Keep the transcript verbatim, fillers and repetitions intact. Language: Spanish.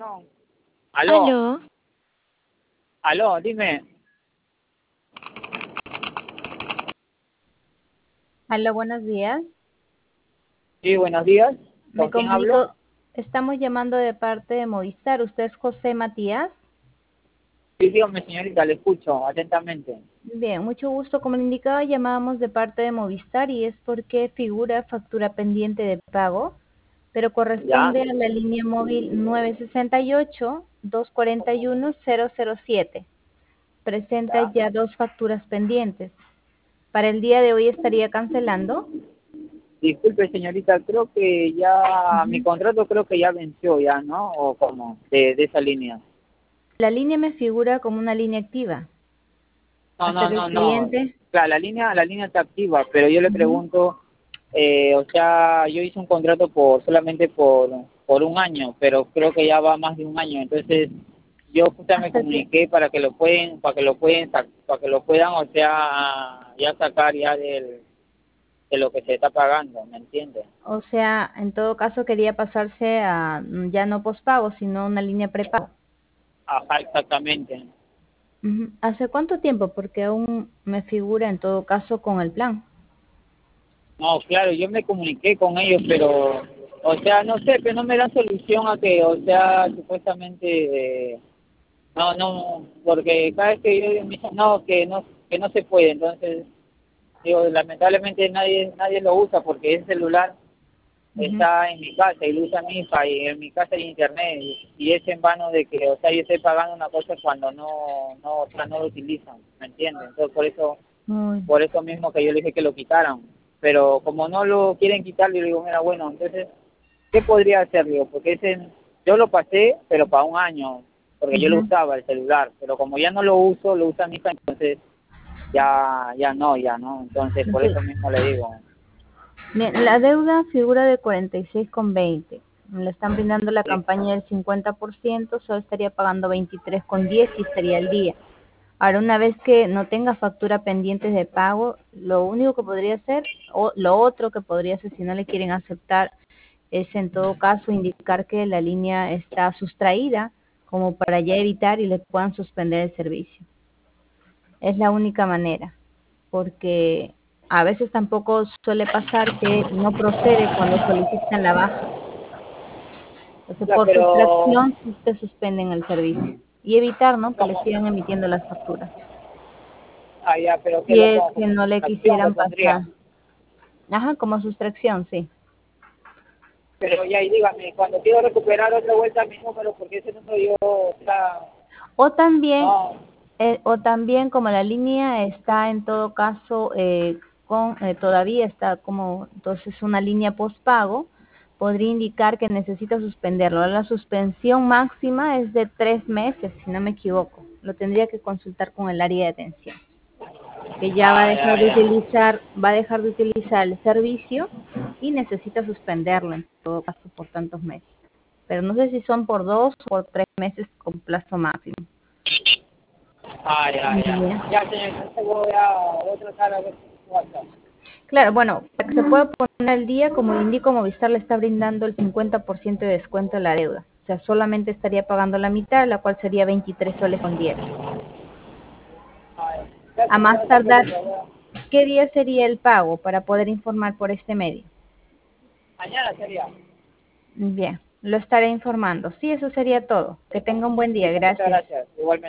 no. Aló, Aló, aló, dime. Hola, buenos días. Sí, buenos días. Me ¿Con quién hablo? comunico, estamos llamando de parte de Movistar. ¿Usted es José Matías? Sí, dígame, señorita, le escucho atentamente. Bien, mucho gusto. Como le indicaba, llamábamos de parte de Movistar y es porque figura factura pendiente de pago, pero ¿Ya? corresponde a la línea móvil nueve seis ocho, dos cuatro uno, cero cero siete. Presenta ¿Ya? ya dos facturas pendientes. Para el día de hoy estaría cancelando. Disculpe, señorita, creo que ya mi Ujú. contrato creo que ya venció ya, ¿no? O cómo, de, de esa línea. La línea me figura como una línea activa. No, Hasta no, que el no, no. cliente... Claro, la línea, la línea está activa, pero yo le Ujú. pregunto, eh, o sea, yo hice un contrato por solamente por por un año, pero creo que ya va más de un año, entonces yo justo me Hasta que, comuniqué para que lo pueden, para que lo pueden, sac- para que lo puedan, o sea, ya sacar ya del, de lo que se está pagando, ¿me entiendes? o sea, en todo caso quería pasarse a mm, ya no pospago, sino una línea prepago. Ajá, exactamente. Ujú. ¿Hace cuánto tiempo? Porque aún me figura en todo caso con el plan. No, claro, yo me comuniqué con ellos, pero, o sea, no sé, pero no me dan solución a que, o sea, supuestamente, eh, no, no, porque cada vez que yo me dicen, no, que no, que no se puede, entonces, digo, lamentablemente nadie, nadie lo usa porque ese celular Ujú. está en mi casa y lo usa mi hija y en mi casa hay internet y, y es en vano de que, o sea, yo estoy pagando una cosa cuando no, no, o sea, no lo utilizan, ¿me entiendes? Entonces, por eso Muy, por eso mismo que yo le dije que lo quitaran. Pero como no lo quieren quitar, le digo, mira, bueno, entonces, ¿qué podría hacer? Digo, porque ese, yo lo pasé, pero para un año, porque yo lo ujú. usaba el celular, pero como ya no lo uso, lo usa mi hija, entonces ya, ya no, ya no. Entonces, por Sí. eso mismo le digo, Bien, la deuda figura de cuarenta y seis con veinte. Le están brindando la sí, campaña del cincuenta por ciento, solo estaría pagando veintitrés con diez y estaría el día. Ahora, una vez que no tenga factura pendientes de pago, lo único que podría hacer, o lo otro que podría hacer si no le quieren aceptar, es en todo caso indicar que la línea está sustraída como para ya evitar y le puedan suspender el servicio. Es la única manera, porque a veces tampoco suele pasar que no procede cuando solicitan la baja. Entonces, ya, por pero sustracción, sí te suspenden el servicio. Y evitar, ¿no?, que le como, sigan emitiendo las facturas. ah, ya, pero que Si lo es como, que como no le acción lo quisieran pondría. pasar. Ajá, como sustracción, sí. Pero ya, y dígame, cuando quiero recuperar otra vuelta mi número, porque ese número yo, o sea, O también, no, eh, o también como la línea está en todo caso eh, con eh, todavía está como entonces una línea postpago, podría indicar que necesita suspenderlo. La suspensión máxima es de tres meses, si no me equivoco. Lo tendría que consultar con el área de atención, que ya va a ah, dejar ya, de ya. utilizar, va a dejar de utilizar el servicio y necesita suspenderlo en todo caso por tantos meses. Pero no sé si son por dos o por tres meses con plazo máximo. Ah, ya, ya. Bien. Ya, señor, entonces voy a, voy a tratar a ver qué pasa. Claro, bueno, para que se pueda poner al día, como le indico, Movistar le está brindando el cincuenta por ciento de descuento a la deuda. O sea, solamente estaría pagando la mitad, la cual sería veintitrés soles con diez. Ah, ya, A señor, más no se tardar, preocupe, voy a- ¿qué día sería el pago para poder informar por este medio? mañana sería. Bien, lo estaré informando. Sí, eso sería todo. Que tenga un buen día. Listo, muchas Gracias. gracias. Igualmente.